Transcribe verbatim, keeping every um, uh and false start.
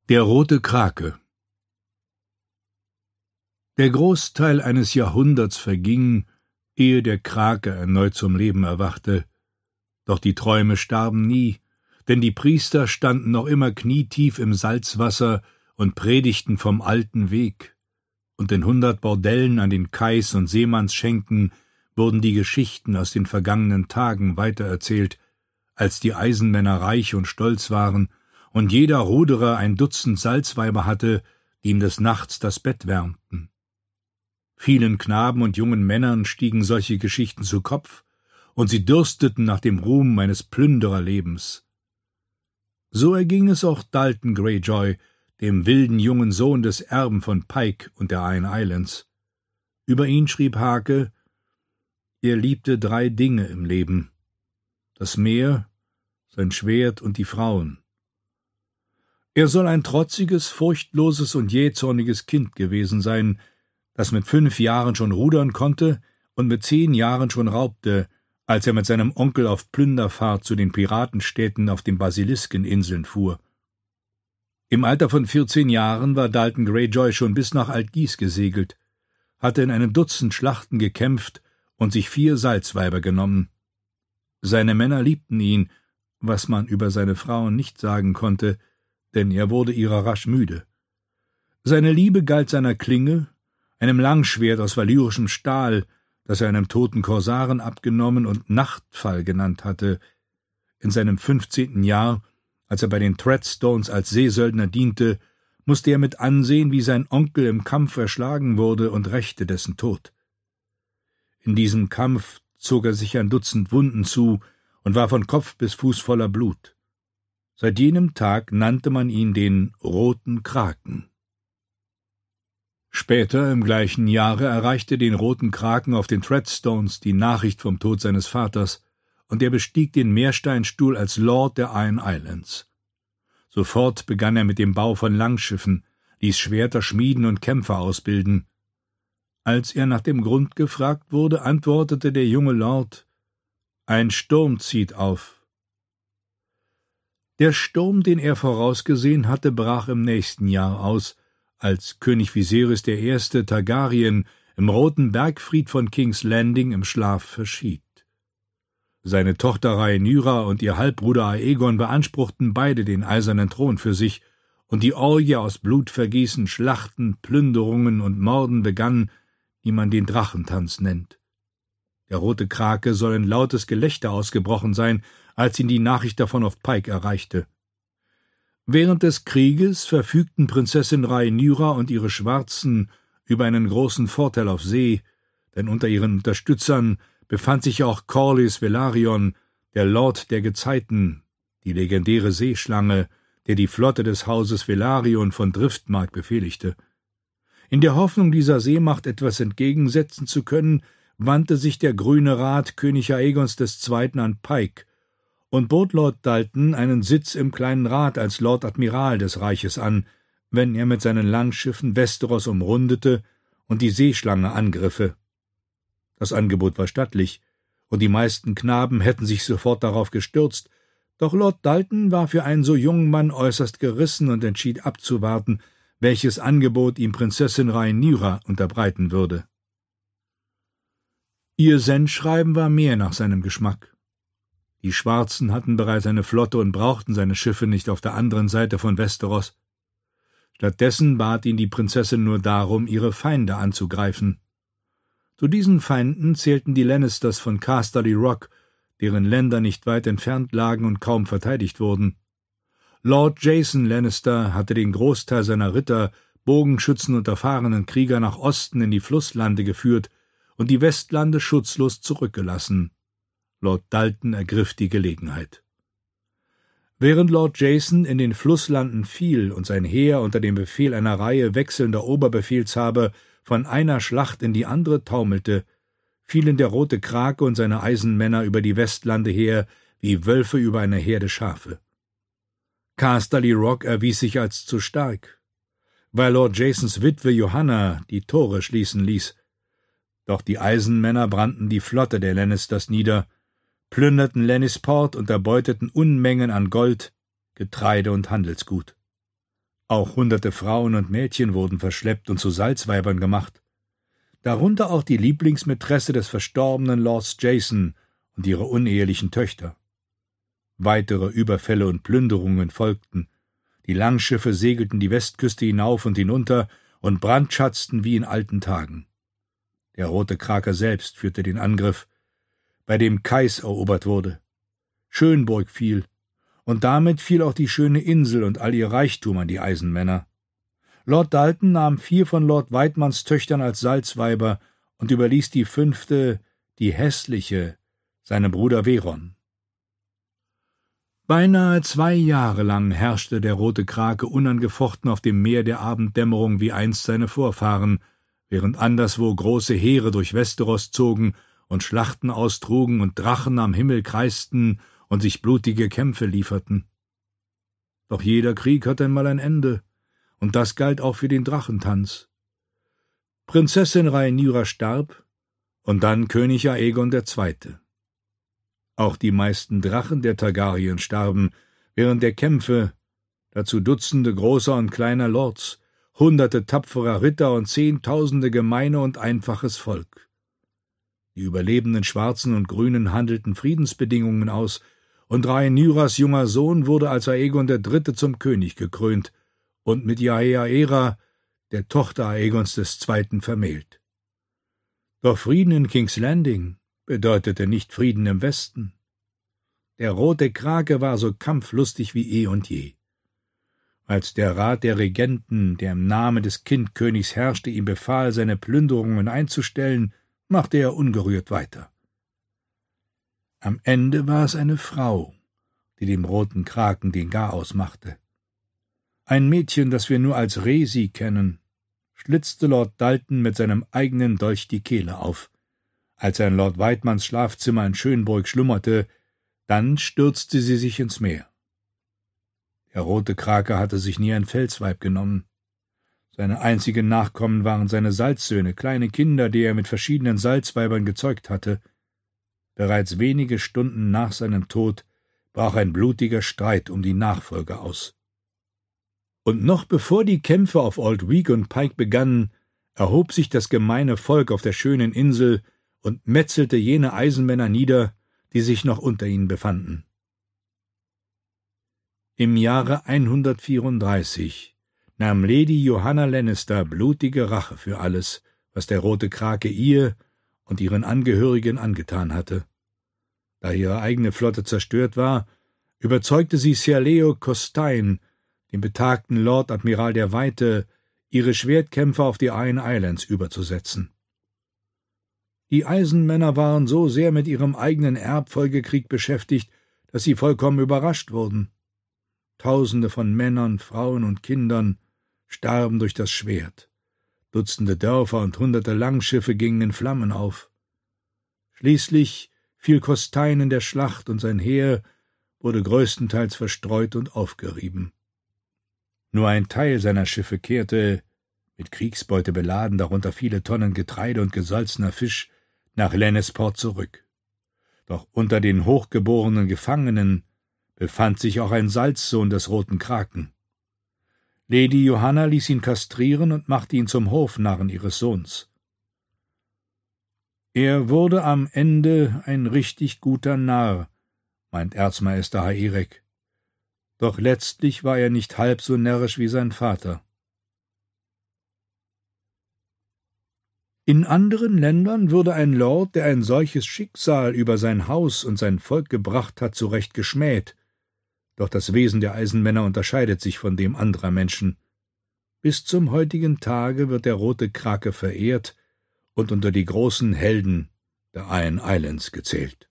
Der rote Krake. Der Großteil eines Jahrhunderts verging, ehe der Krake erneut zum Leben erwachte. Doch die Träume starben nie, denn die Priester standen noch immer knietief im Salzwasser und predigten vom alten Weg. Und in hundert Bordellen an den Kais und Seemannsschenken wurden die Geschichten aus den vergangenen Tagen weitererzählt, als die Eisenmänner reich und stolz waren und jeder Ruderer ein Dutzend Salzweiber hatte, die ihm des Nachts das Bett wärmten. Vielen Knaben und jungen Männern stiegen solche Geschichten zu Kopf, und sie dürsteten nach dem Ruhm meines Plündererlebens. So erging es auch Dalton Greyjoy, dem wilden jungen Sohn des Erben von Pike und der Iron Islands. Über ihn schrieb Hake: Er liebte drei Dinge im Leben: das Meer, sein Schwert und die Frauen. Er soll ein trotziges, furchtloses und jähzorniges Kind gewesen sein, das mit fünf Jahren schon rudern konnte und mit zehn Jahren schon raubte, als er mit seinem Onkel auf Plünderfahrt zu den Piratenstädten auf den Basiliskeninsel fuhr. Im Alter von vierzehn Jahren war Dalton Greyjoy schon bis nach Altgis gesegelt, hatte in einem Dutzend Schlachten gekämpft und sich vier Salzweiber genommen. Seine Männer liebten ihn, was man über seine Frauen nicht sagen konnte, denn er wurde ihrer rasch müde. Seine Liebe galt seiner Klinge, einem Langschwert aus valyrischem Stahl, das er einem toten Korsaren abgenommen und Nachtfall genannt hatte. In seinem fünfzehnten Jahr, als er bei den Treadstones als Seesöldner diente, musste er mit ansehen, wie sein Onkel im Kampf erschlagen wurde und rächte dessen Tod. In diesem Kampf zog er sich ein Dutzend Wunden zu und war von Kopf bis Fuß voller Blut. Seit jenem Tag nannte man ihn den Roten Kraken. Später im gleichen Jahre erreichte den Roten Kraken auf den Treadstones die Nachricht vom Tod seines Vaters, und er bestieg den Meersteinstuhl als Lord der Iron Islands. Sofort begann er mit dem Bau von Langschiffen, ließ Schwerter schmieden und Kämpfer ausbilden. Als er nach dem Grund gefragt wurde, antwortete der junge Lord: »Ein Sturm zieht auf.« Der Sturm, den er vorausgesehen hatte, brach im nächsten Jahr aus, als König Viserys der Erste Targaryen im Roten Bergfried von King's Landing im Schlaf verschied. Seine Tochter Rhaenyra und ihr Halbbruder Aegon beanspruchten beide den eisernen Thron für sich, und die Orgie aus Blutvergießen, Schlachten, Plünderungen und Morden begann, die man den Drachentanz nennt. Der rote Krake soll in lautes Gelächter ausgebrochen sein, als ihn die Nachricht davon auf Pike erreichte. Während des Krieges verfügten Prinzessin Rhaenyra und ihre Schwarzen über einen großen Vorteil auf See, denn unter ihren Unterstützern befand sich auch Corlys Velaryon, der Lord der Gezeiten, die legendäre Seeschlange, der die Flotte des Hauses Velaryon von Driftmark befehligte. In der Hoffnung, dieser Seemacht etwas entgegensetzen zu können, wandte sich der Grüne Rat König Aegons des Zweiten an Pike und bot Lord Dalton einen Sitz im Kleinen Rat als Lord Admiral des Reiches an, wenn er mit seinen Langschiffen Westeros umrundete und die Seeschlange angriffe. Das Angebot war stattlich, und die meisten Knaben hätten sich sofort darauf gestürzt, doch Lord Dalton war für einen so jungen Mann äußerst gerissen und entschied abzuwarten, welches Angebot ihm Prinzessin Rhaenyra unterbreiten würde. Ihr Sendschreiben war mehr nach seinem Geschmack. Die Schwarzen hatten bereits eine Flotte und brauchten seine Schiffe nicht auf der anderen Seite von Westeros. Stattdessen bat ihn die Prinzessin nur darum, ihre Feinde anzugreifen. Zu diesen Feinden zählten die Lannisters von Casterly Rock, deren Länder nicht weit entfernt lagen und kaum verteidigt wurden. Lord Jason Lannister hatte den Großteil seiner Ritter, Bogenschützen und erfahrenen Krieger nach Osten in die Flusslande geführt und die Westlande schutzlos zurückgelassen. Lord Dalton ergriff die Gelegenheit. Während Lord Jason in den Flusslanden fiel und sein Heer unter dem Befehl einer Reihe wechselnder Oberbefehlshaber von einer Schlacht in die andere taumelte, fielen der rote Krake und seine Eisenmänner über die Westlande her wie Wölfe über eine Herde Schafe. Casterly Rock erwies sich als zu stark, weil Lord Jasons Witwe Johanna die Tore schließen ließ. Doch die Eisenmänner brannten die Flotte der Lannisters nieder, plünderten Lannisport und erbeuteten Unmengen an Gold, Getreide und Handelsgut. Auch hunderte Frauen und Mädchen wurden verschleppt und zu Salzweibern gemacht, darunter auch die Lieblingsmätresse des verstorbenen Lords Jason und ihre unehelichen Töchter. Weitere Überfälle und Plünderungen folgten. Die Langschiffe segelten die Westküste hinauf und hinunter und brandschatzten wie in alten Tagen. Der Rote Krake selbst führte den Angriff, bei dem Kais erobert wurde. Schönburg fiel, und damit fiel auch die schöne Insel und all ihr Reichtum an die Eisenmänner. Lord Dalton nahm vier von Lord Weidmanns Töchtern als Salzweiber und überließ die fünfte, die hässliche, seinem Bruder Veron. Beinahe zwei Jahre lang herrschte der Rote Krake unangefochten auf dem Meer der Abenddämmerung wie einst seine Vorfahren, während anderswo große Heere durch Westeros zogen und Schlachten austrugen und Drachen am Himmel kreisten und sich blutige Kämpfe lieferten. Doch jeder Krieg hat einmal ein Ende, und das galt auch für den Drachentanz. Prinzessin Rhaenyra starb, und dann König Aegon der Zweite. Auch die meisten Drachen der Targaryen starben während der Kämpfe, dazu Dutzende großer und kleiner Lords, hunderte tapferer Ritter und zehntausende gemeine und einfaches Volk. Die überlebenden Schwarzen und Grünen handelten Friedensbedingungen aus, und Rhaenyras junger Sohn wurde als Aegon der Dritte zum König gekrönt und mit Rhaenyra, der Tochter Aegons des Zweiten, vermählt. Doch Frieden in King's Landing bedeutete nicht Frieden im Westen. Der Rote Krake war so kampflustig wie eh und je. Als der Rat der Regenten, der im Namen des Kindkönigs herrschte, ihm befahl, seine Plünderungen einzustellen, machte er ungerührt weiter. Am Ende war es eine Frau, die dem Roten Kraken den Garaus machte. Ein Mädchen, das wir nur als Resi kennen, schlitzte Lord Dalton mit seinem eigenen Dolch die Kehle auf. Als er in Lord Weidmanns Schlafzimmer in Schönburg schlummerte, dann stürzte sie sich ins Meer. Der Rote Krake hatte sich nie ein Felsweib genommen. Seine einzigen Nachkommen waren seine Salzsöhne, kleine Kinder, die er mit verschiedenen Salzweibern gezeugt hatte. Bereits wenige Stunden nach seinem Tod brach ein blutiger Streit um die Nachfolge aus. Und noch bevor die Kämpfe auf Old Week und Pike begannen, erhob sich das gemeine Volk auf der schönen Insel und metzelte jene Eisenmänner nieder, die sich noch unter ihnen befanden. Im Jahre hundertvierunddreißig nahm Lady Johanna Lannister blutige Rache für alles, was der Rote Krake ihr und ihren Angehörigen angetan hatte. Da ihre eigene Flotte zerstört war, überzeugte sie Sir Leo Costain, den betagten Lord Admiral der Weite, ihre Schwertkämpfer auf die Iron Islands überzusetzen. Die Eisenmänner waren so sehr mit ihrem eigenen Erbfolgekrieg beschäftigt, dass sie vollkommen überrascht wurden. Tausende von Männern, Frauen und Kindern starben durch das Schwert. Dutzende Dörfer und hunderte Langschiffe gingen in Flammen auf. Schließlich fiel Costain in der Schlacht und sein Heer wurde größtenteils verstreut und aufgerieben. Nur ein Teil seiner Schiffe kehrte, mit Kriegsbeute beladen, darunter viele Tonnen Getreide und gesalzener Fisch, nach Lannisport zurück. Doch unter den hochgeborenen Gefangenen befand sich auch ein Salzsohn des Roten Kraken. Lady Johanna ließ ihn kastrieren und machte ihn zum Hofnarren ihres Sohns. Er wurde am Ende ein richtig guter Narr, meint Erzmeister Haerek. Doch letztlich war er nicht halb so närrisch wie sein Vater. In anderen Ländern würde ein Lord, der ein solches Schicksal über sein Haus und sein Volk gebracht hat, zu Recht geschmäht. Doch das Wesen der Eisenmänner unterscheidet sich von dem anderer Menschen. Bis zum heutigen Tage wird der Rote Krake verehrt und unter die großen Helden der Iron Islands gezählt.